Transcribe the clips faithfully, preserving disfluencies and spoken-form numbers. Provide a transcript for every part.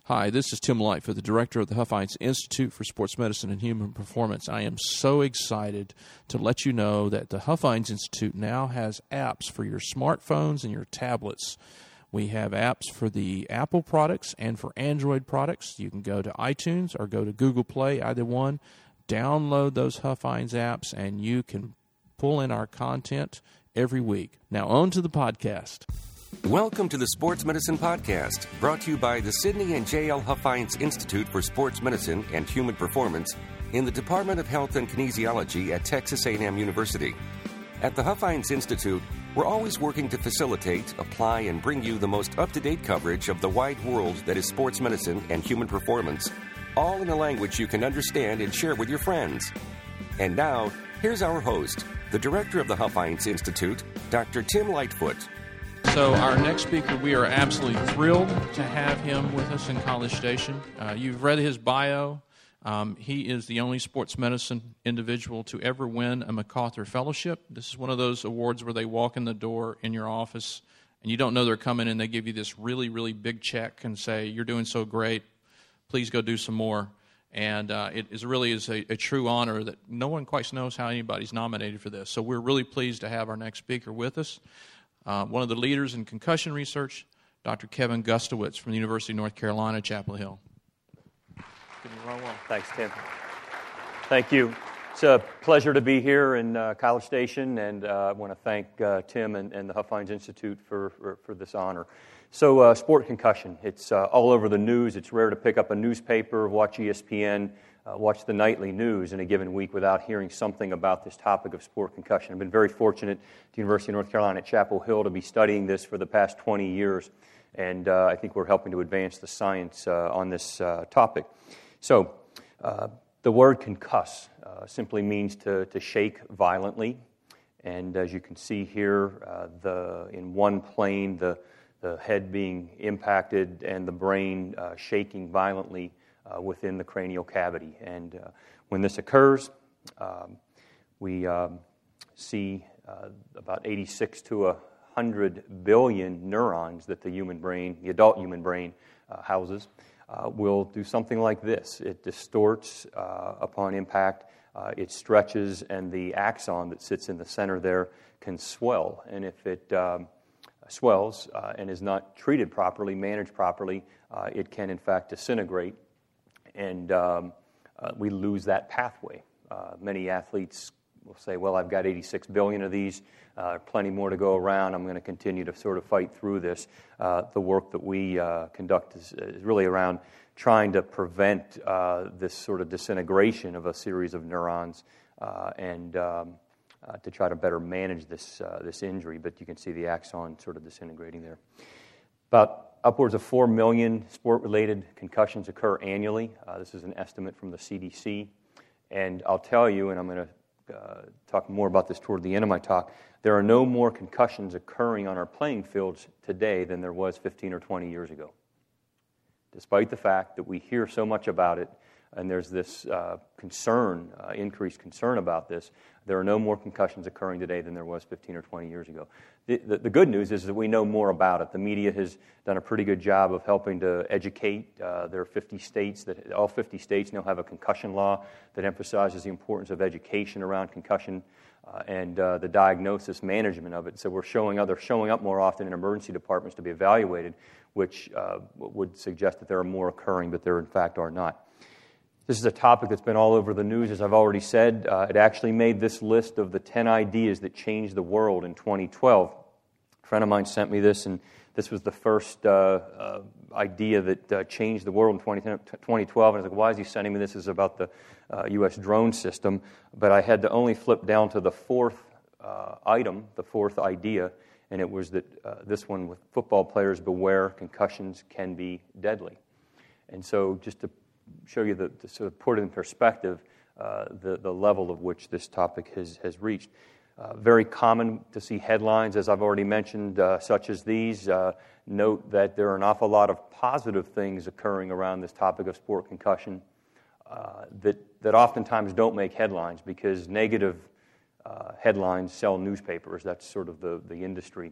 Hi, this is Tim Lightfoot, the director of the Huff Heinz Institute for Sports Medicine and Human Performance. I am so excited to let you know that the Huff Heinz Institute now has apps for your smartphones and your tablets. We have apps for the Apple products and for Android products. You can go to iTunes or go to Google Play, either one. Download those Huff Heinz apps, and you can pull in our content every week. Now, on to the podcast. Welcome to the Sports Medicine Podcast, brought to you by the Sidney and J L Huff Heinz Institute for Sports Medicine and Human Performance in the Department of Health and Kinesiology at Texas A and M University. At the Huff Heinz Institute, we're always working to facilitate, apply, and bring you the most up-to-date coverage of the wide world that is sports medicine and human performance, all in a language you can understand and share with your friends. And now, here's our host, the director of the Huff Heinz Institute, Doctor Tim Lightfoot. So our next speaker, we are absolutely thrilled to have him with us in College Station. Uh, you've read his bio. Um, he is the only sports medicine individual to ever win a MacArthur Fellowship. This is one of those awards where they walk in the door in your office and you don't know they're coming and they give you this really, really big check and say, you're doing so great, please go do some more. And uh, it is really is a, a true honor that no one quite knows how anybody's nominated for this. So we're really pleased to have our next speaker with us. Uh, one of the leaders in concussion research, Doctor Kevin Gustowitz from the University of North Carolina, Chapel Hill. Thanks, Tim. Thank you. It's a pleasure to be here in uh, College Station, and uh, I want to thank uh, Tim and, and the Huff Heinz Institute for, for, for this honor. So, uh, sport concussion. It's uh, all over the news. It's rare to pick up a newspaper, watch E S P N, uh, watch the nightly news in a given week without hearing something about this topic of sport concussion. I've been very fortunate at the University of North Carolina at Chapel Hill to be studying this for the past twenty years, and uh, I think we're helping to advance the science uh, on this uh, topic. So, uh, the word concuss uh, simply means to, to shake violently, and as you can see here, uh, the in one plane, the, the head being impacted and the brain uh, shaking violently uh, within the cranial cavity. And uh, when this occurs, um, we um, see uh, about eighty-six to one hundred billion neurons that the human brain, the adult human brain, uh, houses. Uh, will do something like this. It distorts uh, upon impact, uh, it stretches, and the axon that sits in the center there can swell. And if it um, swells uh, and is not treated properly, managed properly, uh, it can in fact disintegrate, and um, uh, we lose that pathway. Uh, many athletes will say, well, I've got eighty-six billion of these, uh, plenty more to go around, I'm going to continue to sort of fight through this. Uh, the work that we uh, conduct is, is really around trying to prevent uh, this sort of disintegration of a series of neurons uh, and um, uh, to try to better manage this, uh, this injury. But you can see the axon sort of disintegrating there. About upwards of four million sport-related concussions occur annually. Uh, this is an estimate from the C D C. And I'll tell you, and I'm going to Uh, talk more about this toward the end of my talk, there are no more concussions occurring on our playing fields today than there was fifteen or twenty years ago. Despite the fact that we hear so much about it, and there's this uh, concern, uh, increased concern about this, there are no more concussions occurring today than there was fifteen or twenty years ago. The, the, the good news is that we know more about it. The media has done a pretty good job of helping to educate. Uh, there are fifty states that, all fifty states now have a concussion law that emphasizes the importance of education around concussion uh, and uh, the diagnosis management of it. So we're showing up, they're showing up more often in emergency departments to be evaluated, which uh, would suggest that there are more occurring, but there in fact are not. This is a topic that's been all over the news, as I've already said. Uh, it actually made this list of the ten ideas that changed the world in twenty twelve. A friend of mine sent me this, and this was the first uh, uh, idea that uh, changed the world in twenty twelve. And I was like, why is he sending me this? This is about the uh, U S drone system. But I had to only flip down to the fourth uh, item, the fourth idea, and it was that uh, this one with football players, beware, concussions can be deadly. And so just to show you, the, to sort of put it in perspective, uh, the, the level of which this topic has, has reached. Uh, very common to see headlines, as I've already mentioned, uh, such as these. Uh, note that there are an awful lot of positive things occurring around this topic of sport concussion uh, that, that oftentimes don't make headlines because negative uh, headlines sell newspapers. That's sort of the, the industry.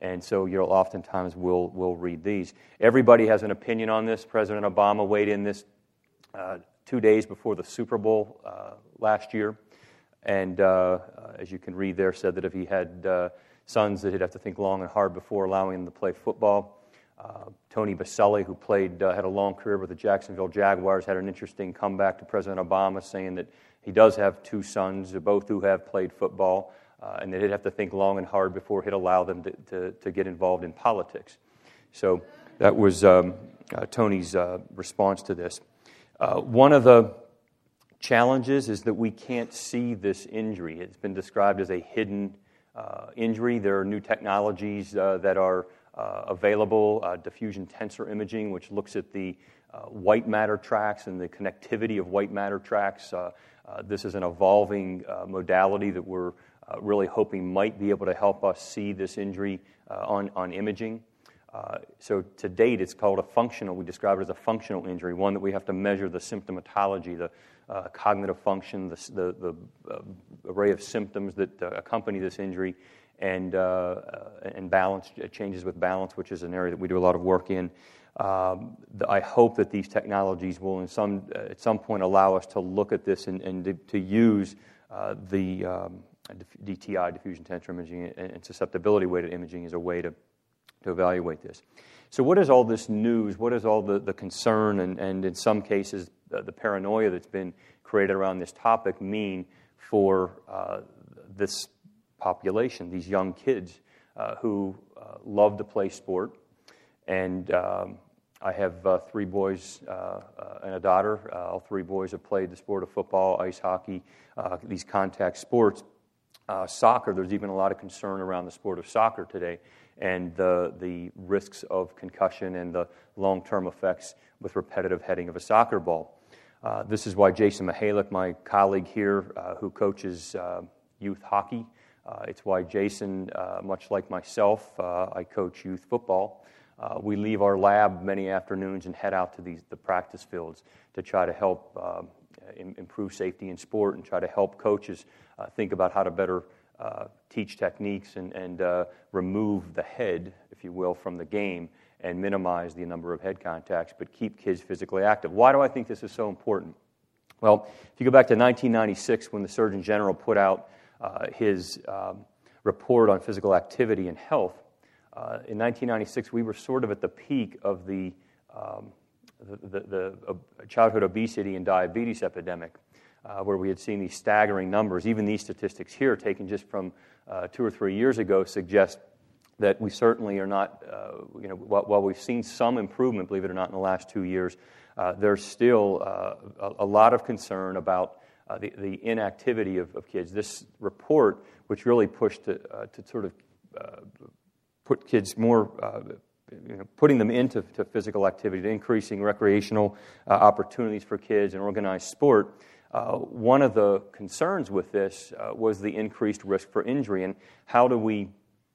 And so you'll oftentimes we'll, we'll read these. Everybody has an opinion on this. President Obama weighed in this uh, two days before the Super Bowl uh, last year. And uh, as you can read there, said that if he had uh, sons, that he'd have to think long and hard before allowing them to play football. Uh, Tony Baselli, who played, uh, had a long career with the Jacksonville Jaguars, had an interesting comeback to President Obama, saying that he does have two sons, both who have played football, uh, and that he'd have to think long and hard before he'd allow them to, to, to get involved in politics. So that was um, uh, Tony's uh, response to this. Uh, one of the challenges is that we can't see this injury. It's been described as a hidden uh, injury. There are new technologies uh, that are uh, available, uh, diffusion tensor imaging, which looks at the uh, white matter tracks and the connectivity of white matter tracks. Uh, uh, this is an evolving uh, modality that we're uh, really hoping might be able to help us see this injury uh, on, on imaging. Uh, so to date, it's called a functional, we describe it as a functional injury, one that we have to measure the symptomatology, the uh, cognitive function, the, the, the uh, array of symptoms that uh, accompany this injury, and, uh, and balance, changes with balance, which is an area that we do a lot of work in. Um, the, I hope that these technologies will in some, uh, at some point allow us to look at this and, and to, to use uh, the um, D T I, diffusion tensor imaging, and, and susceptibility-weighted imaging as a way to to evaluate this. So what is all this news? What is all the, the concern and, and in some cases the, the paranoia that's been created around this topic mean for uh, this population, these young kids uh, who uh, love to play sport? And um, I have uh, three boys uh, uh, and a daughter. Uh, all three boys have played the sport of football, ice hockey, uh, these contact sports. Uh, soccer, there's even a lot of concern around the sport of soccer today, and the the risks of concussion and the long-term effects with repetitive heading of a soccer ball. Uh, this is why Jason Mihalik, my colleague here, uh, who coaches uh, youth hockey, uh, it's why Jason, uh, much like myself, uh, I coach youth football. Uh, we leave our lab many afternoons and head out to these the practice fields to try to help uh, improve safety in sport and try to help coaches uh, think about how to better uh, teach techniques and, and uh, remove the head, if you will, from the game and minimize the number of head contacts, but keep kids physically active. Why do I think this is so important? Well, if you go back to nineteen ninety-six when the Surgeon General put out uh, his um, report on physical activity and health, uh, in nineteen ninety-six we were sort of at the peak of the um, the, the, the uh, childhood obesity and diabetes epidemic, uh, where we had seen these staggering numbers. Even these statistics here, taken just from uh, two or three years ago, suggest that we certainly are not, uh, you know, while, while we've seen some improvement, believe it or not, in the last two years, uh, there's still uh, a, a lot of concern about uh, the, the inactivity of, of kids. This report, which really pushed to, uh, to sort of uh, put kids more uh, You know, putting them into to physical activity, to increasing recreational uh, opportunities for kids and organized sport. Uh, one of the concerns with this uh, was the increased risk for injury, and how do we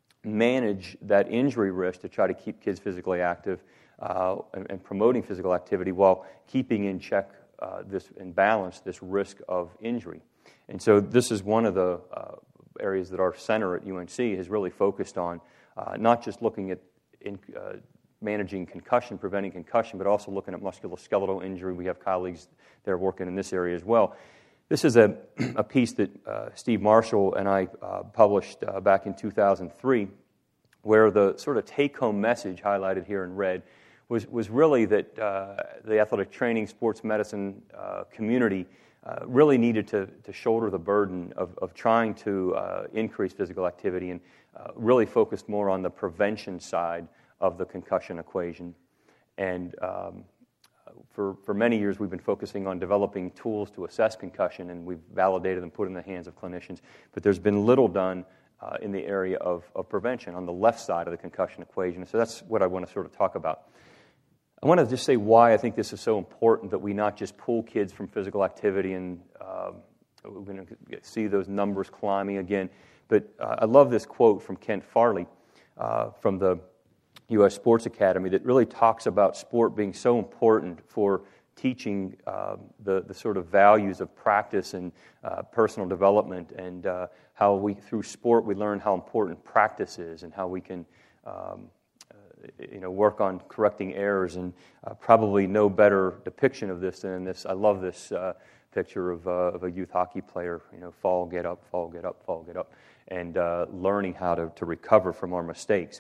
manage that injury risk to try to keep kids physically active uh, and, and promoting physical activity while keeping in check uh, this and balance this risk of injury. And so this is one of the uh, areas that our center at U N C has really focused on, uh, not just looking at in uh, managing concussion, preventing concussion, but also looking at musculoskeletal injury. We have colleagues that are working in this area as well. This is a, a piece that uh, Steve Marshall and I uh, published uh, back in two thousand three, where the sort of take-home message highlighted here in red was, was really that uh, the athletic training, sports medicine uh, community uh, really needed to, to shoulder the burden of, of trying to uh, increase physical activity and Uh, really focused more on the prevention side of the concussion equation. And um, for, for many years, we've been focusing on developing tools to assess concussion, and we've validated them, put in the hands of clinicians. But there's been little done uh, in the area of, of prevention on the left side of the concussion equation. So that's what I want to sort of talk about. I want to just say why I think this is so important, that we not just pull kids from physical activity and uh, we're going to see those numbers climbing again. But uh, I love this quote from Kent Farley uh, from the U S Sports Academy that really talks about sport being so important for teaching uh, the, the sort of values of practice and uh, personal development, and uh, how we, through sport, we learn how important practice is and how we can um, you know, work on correcting errors, and uh, probably no better depiction of this than in this. I love this uh, picture of, uh, of a youth hockey player, you know, fall, get up, fall, get up, fall, get up, and uh, learning how to, to recover from our mistakes.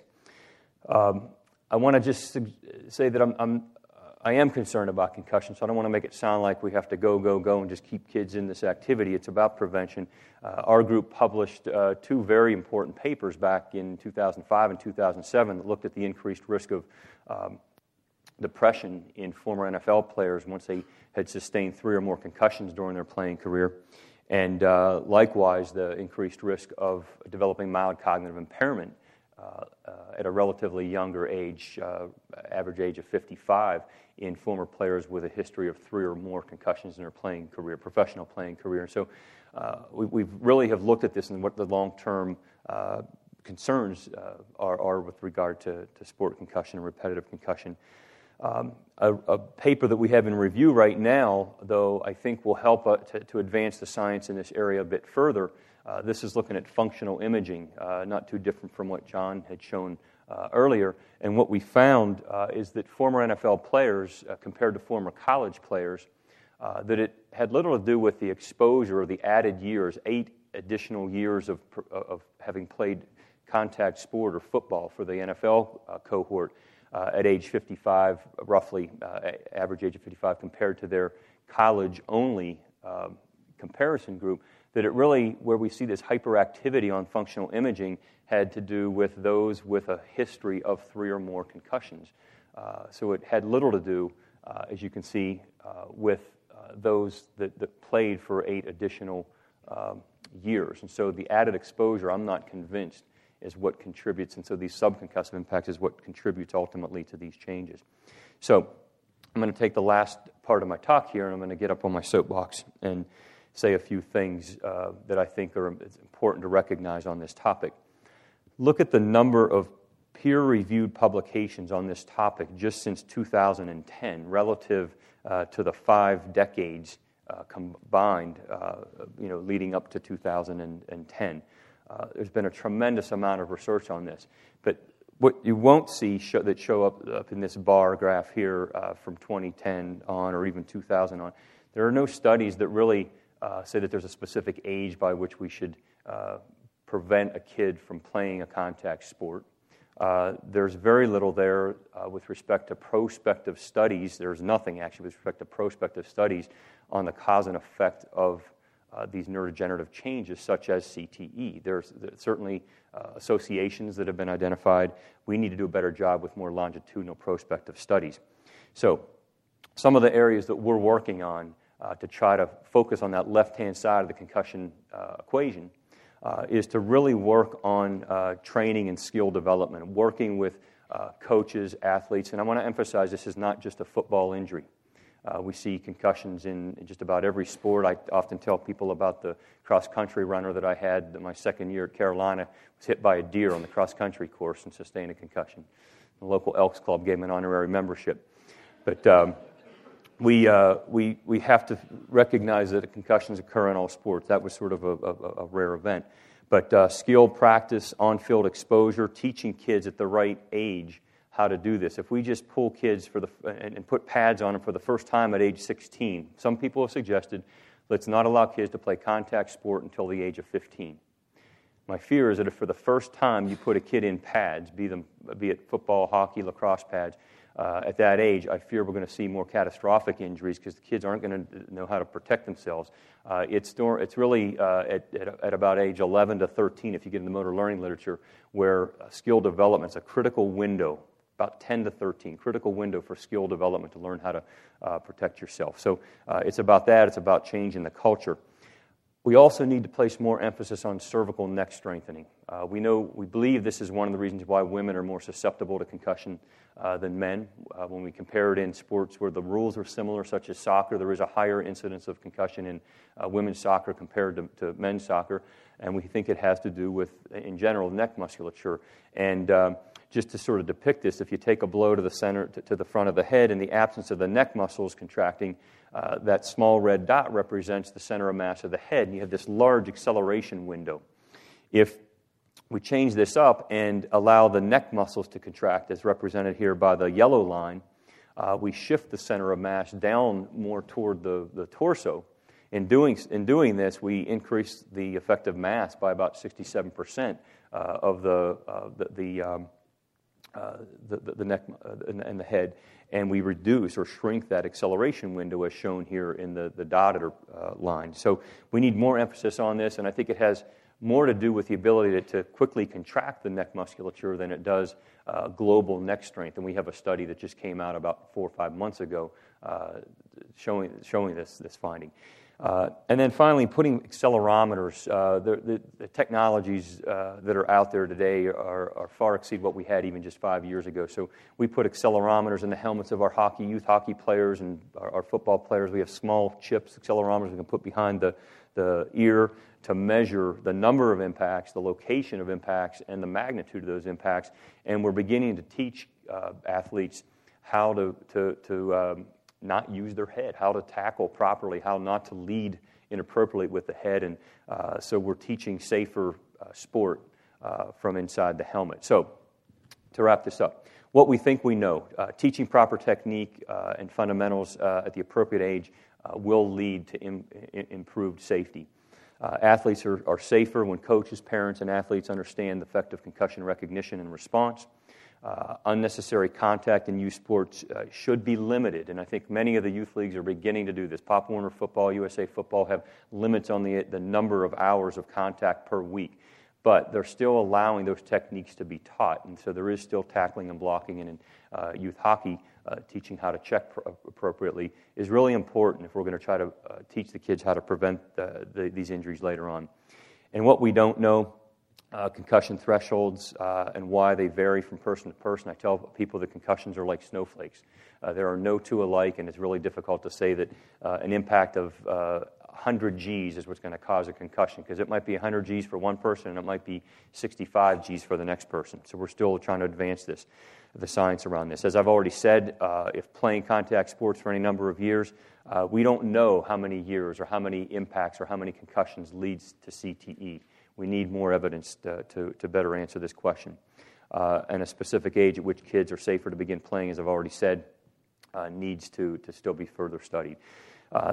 Um, I want to just say that I'm, I'm, I am concerned about concussion, so I don't want to make it sound like we have to go, go, go and just keep kids in this activity. It's about prevention. Uh, our group published uh, two very important papers back in two thousand five and two thousand seven that looked at the increased risk of um, depression in former N F L players once they had sustained three or more concussions during their playing career, and uh, likewise the increased risk of developing mild cognitive impairment uh, uh, at a relatively younger age, uh, average age of fifty-five, in former players with a history of three or more concussions in their playing career, professional playing career. And so uh, we we've really have looked at this and what the long-term uh, concerns uh, are, are with regard to, to sport concussion and repetitive concussion. Um, a, a paper that we have in review right now, though, I think will help uh, to, to advance the science in this area a bit further. Uh, this is looking at functional imaging, uh, not too different from what John had shown uh, earlier. And what we found uh, is that former N F L players, uh, compared to former college players, uh, that it had little to do with the exposure or the added years, eight additional years of, of having played contact sport or football for the N F L uh, cohort, Uh, at age fifty-five, roughly uh, average age of fifty-five, compared to their college-only uh, comparison group, that it really, where we see this hyperactivity on functional imaging, had to do with those with a history of three or more concussions. Uh, so it had little to do, uh, as you can see, uh, with uh, those that, that played for eight additional um, years. And so the added exposure, I'm not convinced, is what contributes, and so these subconcussive impacts is what contributes ultimately to these changes. So I'm going to take the last part of my talk here, and I'm going to get up on my soapbox and say a few things uh, that I think are important to recognize on this topic. Look at the number of peer-reviewed publications on this topic just since two thousand ten, relative uh, to the five decades uh, combined, uh, you know, leading up to two thousand ten. Uh, there's been a tremendous amount of research on this. But what you won't see show, that show up, up in this bar graph here uh, from twenty ten on, or even two thousand on, there are no studies that really uh, say that there's a specific age by which we should uh, prevent a kid from playing a contact sport. Uh, there's very little there uh, with respect to prospective studies. There's nothing, actually, with respect to prospective studies on the cause and effect of Uh, these neurodegenerative changes, such as C T E. There's, there's certainly uh, associations that have been identified. We need to do a better job with more longitudinal prospective studies. So some of the areas that we're working on uh, to try to focus on that left-hand side of the concussion uh, equation uh, is to really work on uh, training and skill development, working with uh, coaches, athletes. And I want to emphasize this is not just a football injury. Uh, we see concussions in, in just about every sport. I often tell people about the cross-country runner that I had my second year at Carolina, was hit by a deer on the cross-country course and sustained a concussion. The local Elks Club gave him an honorary membership. But um, we, uh, we, we have to recognize that concussions occur in all sports. That was sort of a, a, a rare event. But uh, skill, practice, on-field exposure, teaching kids at the right age how to do this. If we just pull kids for the and, and put pads on them for the first time at age sixteen, some people have suggested, let's not allow kids to play contact sport until the age of fifteen. My fear is that if for the first time you put a kid in pads, be them be it football, hockey, lacrosse pads, uh, at that age, I fear we're going to see more catastrophic injuries because the kids aren't going to know how to protect themselves. Uh, it's it's really uh, at, at, at about age eleven to thirteen, if you get in the motor learning literature, where skill development is a critical window. About ten to thirteen, critical window for skill development to learn how to uh, protect yourself. So uh, it's about that. It's about changing the culture. We also need to place more emphasis on cervical neck strengthening. Uh, we know, we believe this is one of the reasons why women are more susceptible to concussion uh, than men. Uh, when we compare it in sports where the rules are similar, such as soccer, there is a higher incidence of concussion in uh, women's soccer compared to, to men's soccer, and we think it has to do with, in general, neck musculature. And um, just to sort of depict this, if you take a blow to the center, to, to the front of the head, in the absence of the neck muscles contracting, uh, that small red dot represents the center of mass of the head, and you have this large acceleration window. If we change this up and allow the neck muscles to contract, as represented here by the yellow line. Uh, we shift the center of mass down more toward the, the torso. In doing, in doing this, we increase the effective mass by about sixty-seven percent uh, of the, uh, the, the, um, uh, the, the, the neck and the head, and we reduce or shrink that acceleration window as shown here in the, the dotted uh, line. So we need more emphasis on this, and I think it has more to do with the ability to, to quickly contract the neck musculature than it does uh, global neck strength. And we have a study that just came out about four or five months ago uh, showing, showing this, this finding. Uh, and then finally, putting accelerometers. Uh, the, the, the technologies uh, that are out there today are, are far exceed what we had even just five years ago. So we put accelerometers in the helmets of our hockey, youth hockey players and our, our football players. We have small chips, accelerometers we can put behind the, the ear to measure the number of impacts, the location of impacts, and the magnitude of those impacts. And we're beginning to teach uh, athletes how to, to, to um, not use their head, how to tackle properly, how not to lead inappropriately with the head. And uh, so we're teaching safer uh, sport uh, from inside the helmet. So to wrap this up, what we think we know, uh, teaching proper technique uh, and fundamentals uh, at the appropriate age uh, will lead to im- improved safety. Uh, athletes are, are safer when coaches, parents, and athletes understand the effective concussion recognition and response. Uh, unnecessary contact in youth sports uh, should be limited, and I think many of the youth leagues are beginning to do this. Pop Warner Football, U S A Football have limits on the, the number of hours of contact per week, but they're still allowing those techniques to be taught, and so there is still tackling and blocking, and in uh, youth hockey, uh, teaching how to check pro- appropriately is really important if we're going to try to uh, teach the kids how to prevent uh, the, these injuries later on. And what we don't know, Uh, concussion thresholds uh, and why they vary from person to person. I tell people that concussions are like snowflakes. Uh, there are no two alike, and it's really difficult to say that uh, an impact of uh, one hundred G's is what's going to cause a concussion, because it might be one hundred G's for one person and it might be sixty-five G's for the next person. So we're still trying to advance this, the science around this. As I've already said, uh, if playing contact sports for any number of years, uh, we don't know how many years or how many impacts or how many concussions leads to C T E. We need more evidence to, to, to better answer this question. Uh, and a specific age at which kids are safer to begin playing, as I've already said, uh, needs to, to still be further studied. Uh,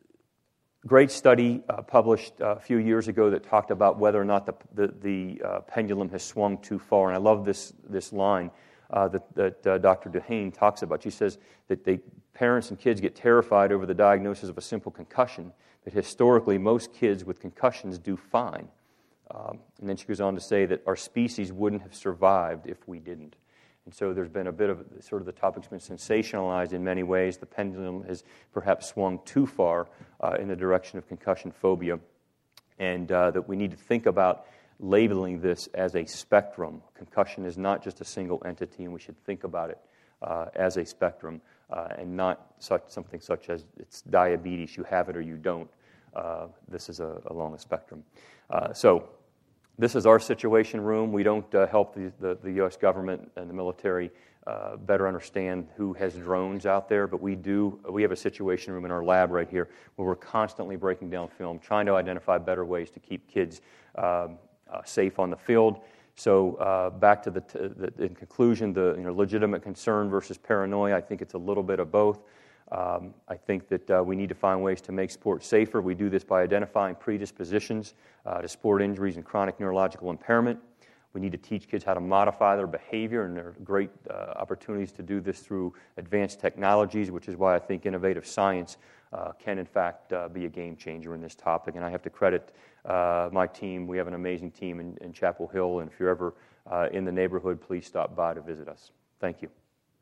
great study uh, published a few years ago that talked about whether or not the, the, the uh, pendulum has swung too far. And I love this, this line uh, that, that uh, Doctor Duhane talks about. She says that they, parents and kids get terrified over the diagnosis of a simple concussion, but historically most kids with concussions do fine. Um, and then she goes on to say that our species wouldn't have survived if we didn't. And so there's been a bit of, sort of the topic's been sensationalized in many ways. The pendulum has perhaps swung too far uh, in the direction of concussion phobia. And uh, that we need to think about labeling this as a spectrum. Concussion is not just a single entity, and we should think about it uh, as a spectrum uh, and not such something such as it's diabetes, you have it or you don't. Uh, this is a, along a spectrum. Uh, so this is our situation room. We don't uh, help the, the, the U S government and the military uh, better understand who has drones out there, but we do. We have a situation room in our lab right here where we're constantly breaking down film, trying to identify better ways to keep kids um, uh, safe on the field. So uh, back to the, t- the, in conclusion, the you know, legitimate concern versus paranoia, I think it's a little bit of both. Um, I think that uh, we need to find ways to make sports safer. We do this by identifying predispositions uh, to sport injuries and chronic neurological impairment. We need to teach kids how to modify their behavior, and there are great uh, opportunities to do this through advanced technologies, which is why I think innovative science uh, can, in fact, uh, be a game changer in this topic. And I have to credit uh, my team. We have an amazing team in, in Chapel Hill, and if you're ever uh, in the neighborhood, please stop by to visit us. Thank you.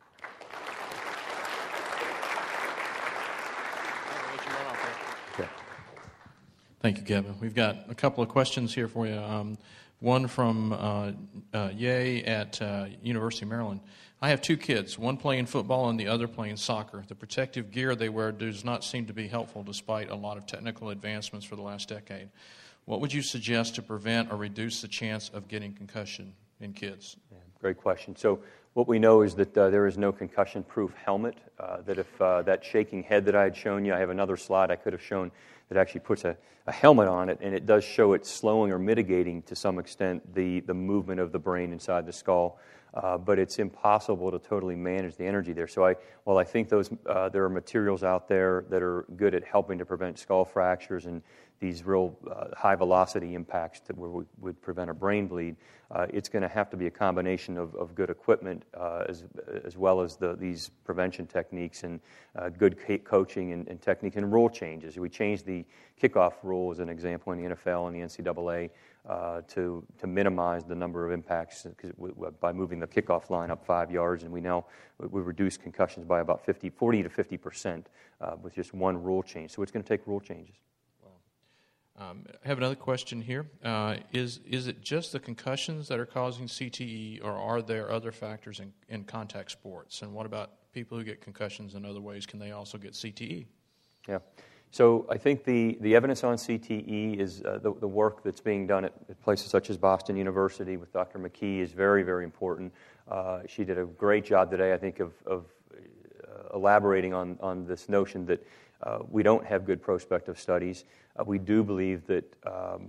Thank you, Kevin. We've got a couple of questions here for you. Um, one from uh, uh, Ye at uh, University of Maryland. I have two kids, one playing football and the other playing soccer. The protective gear they wear does not seem to be helpful despite a lot of technical advancements for the last decade. What would you suggest to prevent or reduce the chance of getting concussion in kids? Yeah, great question. So what we know is that uh, there is no concussion-proof helmet, uh, that if uh, that shaking head that I had shown you, I have another slide I could have shown that actually puts a, a helmet on it, and it does show it slowing or mitigating to some extent the, the movement of the brain inside the skull. Uh, but it's impossible to totally manage the energy there. So I, while I think those uh, there are materials out there that are good at helping to prevent skull fractures and these real uh, high-velocity impacts that where we would prevent a brain bleed, uh, it's going to have to be a combination of, of good equipment uh, as as well as the, these prevention techniques and uh, good coaching and, and technique and rule changes. We changed the kickoff rule as an example in the N F L and the N C double A uh, to to minimize the number of impacts by moving the kickoff line up five yards, and we now we reduce concussions by about fifty, forty to fifty percent uh, with just one rule change. So it's going to take rule changes. Um, I have another question here. Uh, is is it just the concussions that are causing C T E, or are there other factors in, in contact sports? And what about people who get concussions in other ways? Can they also get C T E? Yeah. So I think the, the evidence on C T E is uh, the, the work that's being done at, at places such as Boston University with Doctor McKee is very, very important. Uh, she did a great job today, I think, of, of uh, elaborating on, on this notion that uh, we don't have good prospective studies. Uh, we do believe that um,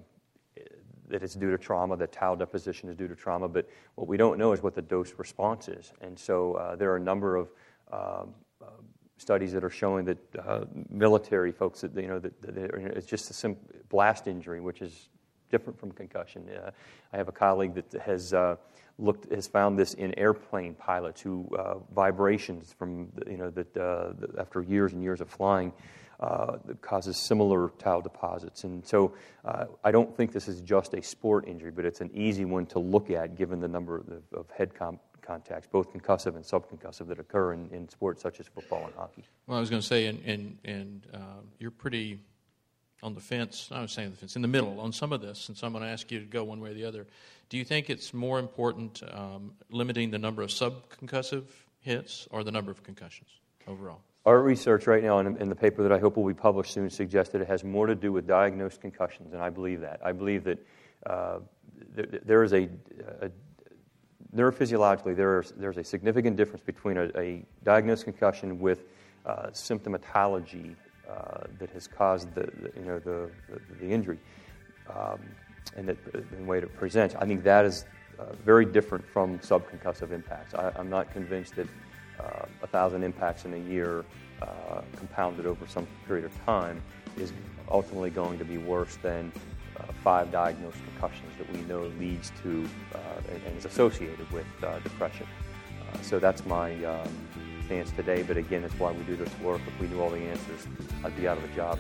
that it's due to trauma, that tau deposition is due to trauma, but what we don't know is what the dose response is. And so uh, there are a number of um, uh, studies that are showing that uh, military folks, that you know, that, that it's just a sim- blast injury, which is different from concussion. Uh, I have a colleague that has uh, looked, has found this in airplane pilots who uh, vibrations from you know that uh, after years and years of flying. Uh, that causes similar tau deposits. And so uh, I don't think this is just a sport injury, but it's an easy one to look at given the number of, of head com- contacts, both concussive and subconcussive, that occur in, in sports such as football and hockey. Well, I was going to say, and, and, and uh, you're pretty on the fence, I was saying the fence, in the middle on some of this, and so I'm going to ask you to go one way or the other. Do you think it's more important um, limiting the number of subconcussive hits or the number of concussions overall? Our research right now in, in the paper that I hope will be published soon suggests that it has more to do with diagnosed concussions, and I believe that. I believe that uh, there, there is a, a neurophysiologically there is there's a significant difference between a, a diagnosed concussion with uh, symptomatology uh, that has caused the, the you know the the, the injury um, and that the way it presents. I think that is uh, very different from subconcussive impacts. I, I'm not convinced that Uh, a thousand impacts in a year uh, compounded over some period of time is ultimately going to be worse than uh, five diagnosed concussions that we know leads to uh, and, and is associated with uh, depression. Uh, so that's my um, stance today, but again, that's why we do this work. If we knew all the answers, I'd be out of a job.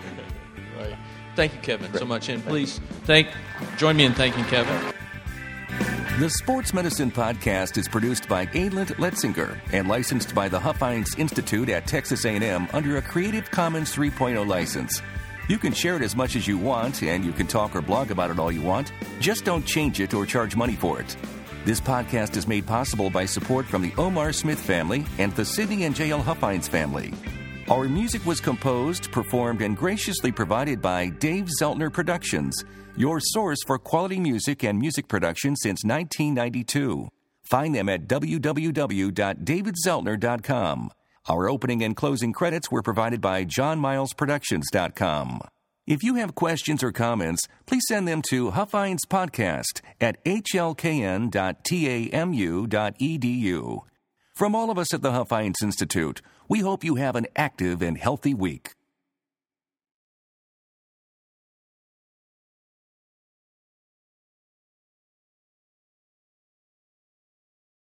Right. Thank you, Kevin, Great. so much. And please thank, join me in thanking Kevin. The Sports Medicine Podcast is produced by Aidlant Letzinger and licensed by the Huffines Institute at Texas A and M under a Creative Commons three point oh license. You can share it as much as you want, and you can talk or blog about it all you want. Just don't change it or charge money for it. This podcast is made possible by support from the Omar Smith family and the Sidney and J L Huffines family. Our music was composed, performed, and graciously provided by Dave Zeltner Productions, your source for quality music and music production since nineteen ninety-two. Find them at w w w dot david zeltner dot com. Our opening and closing credits were provided by john miles productions dot com. If you have questions or comments, please send them to Huffines Podcast at h l k n dot tamu dot e d u. From all of us at the Huffines Institute, we hope you have an active and healthy week.